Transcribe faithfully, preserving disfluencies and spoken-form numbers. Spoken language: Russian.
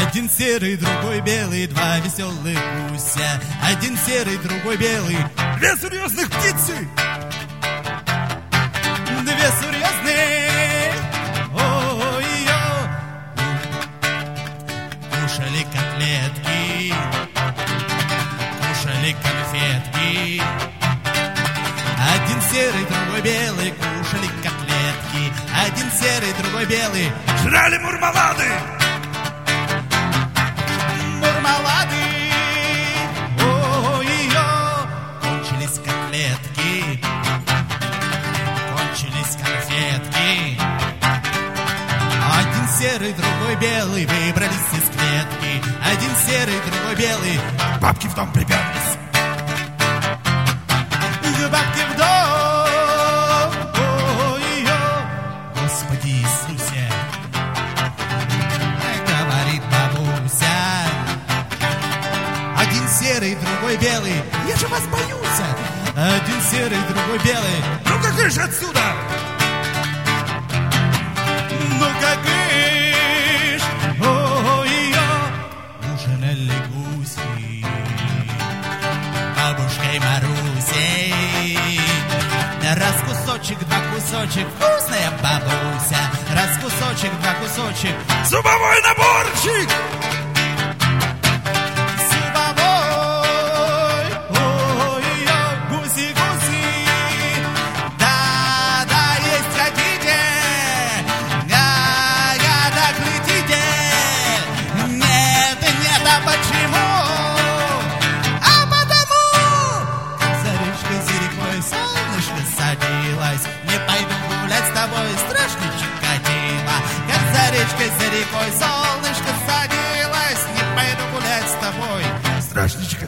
Один серый, другой белый, два веселых гуся. Один серый, другой белый, две серьезных птицы. Две серьезные, ой-ой, кушали котлетки, кушали конфетки. Один серый, другой белый, кушали котлетки. Один серый, другой белый, жрали мурмалады. Мурмалады, ой-ой, кончились котлетки, кончились конфетки. Один серый, другой белый, выбрались из клетки. Один серый, другой белый, бабки в дом приперлись. Бабки в дом, ой-ой, Господи Иисусе, говорит бабуся. Один серый, другой белый, я же вас боюсь. Один серый, другой белый, ну-ка кыш отсюда. Ну-ка кыш, ой-ой, ужинали гуси бабушкой Марусей. Раз кусочек, два кусочек, вкусная бабуся. Раз кусочек, два кусочек, зубовой наборчик. Зубовой, ой-ой, гуси-гуси. Да-да, есть хотите? Да-да, так летите. Нет, нет, а почему? А потому, за речкой, за рекой солнышко садилось. Не пойду гулять с тобой, страшно Чикатило. Как за речкой, за рекой солнышко садилось. Не пойду гулять с тобой, страшно Чикатило.